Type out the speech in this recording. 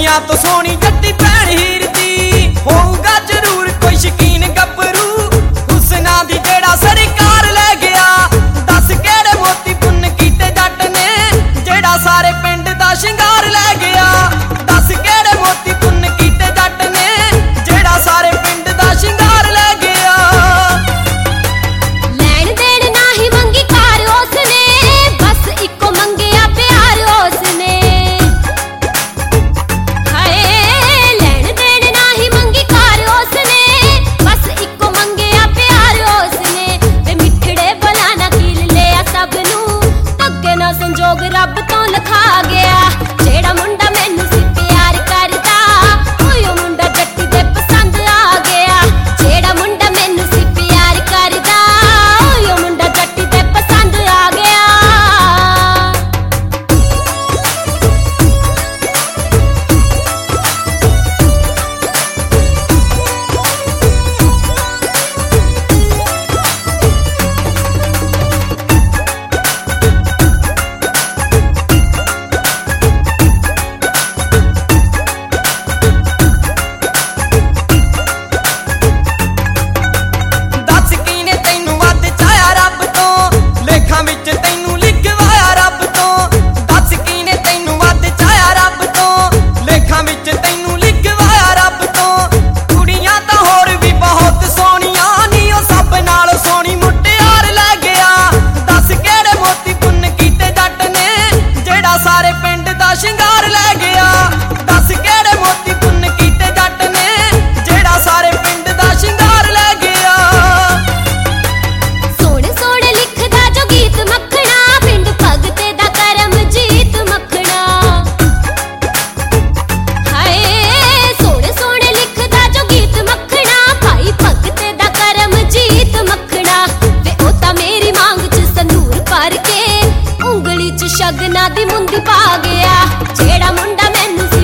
दुनिया तो सोनी जट्टी भैन हीर दी होऊगा जरूर कोई शकीन गभरू हुस्ना दी जेड़ा सरकार ले गया। दस केड़े मोती पुन्न कीते जट ने जेड़ा सारे पिंड दा शिंगार ले गया। दस केड़े मोती पुन्न कीते जट ने जेड़ा सारे पिंड दा शिंगार ले गया। लैण देण नाही मंगी कार उसने बस इको मंगिया प्यार उसने। हाय लैण देण नाही मंगी कार उसने बस इको मंगिया प्यार उसने। वे मिठड़े भला ना कील लिया सब नू धक्के ना संजोग रब तो लिखा गया। जेड़ा मुंडा मैनू सी प्यार करदा ओयो मुंडा जट्टी दे पसंद आ गया। जेड़ा मुंडा मैनू सी प्यार करदा ओयो मुंडा जट्टी दे पसंद आ गया। दस कीने तैनू वध चाया रब तो लेखां विच तैनू लिखवाया रब तो। दस कीने तैनू वध चाया रब तो लेखां विच तैनू लिखवाया रब तो। कुड़ियां तां होर भी बहुत सोहणियां नी ओ सब नाल सोहणी मुटियार ले गया। दस केड़े मोती पुन्न कीते जट ने जेड़ा सारे पिंड दा शिंगार ले गया। दस केड़े मोती पुन्न कीते जट ने जेड़ा सारे पिंड दा शिंगार ले गया। सोहणे सोहणे लिखदा जो गीत मखना पिंड भगते दा करम जीत मखना। हाय सोहणे सोहणे लिखदा जो गीत मखना भाई भगते दा करम जीत मखना। वे ओ तां मेरी मांग च संदूर भर के उंगली च शगना दी मुंदी पा गया। जेड़ा मुंडा मैनू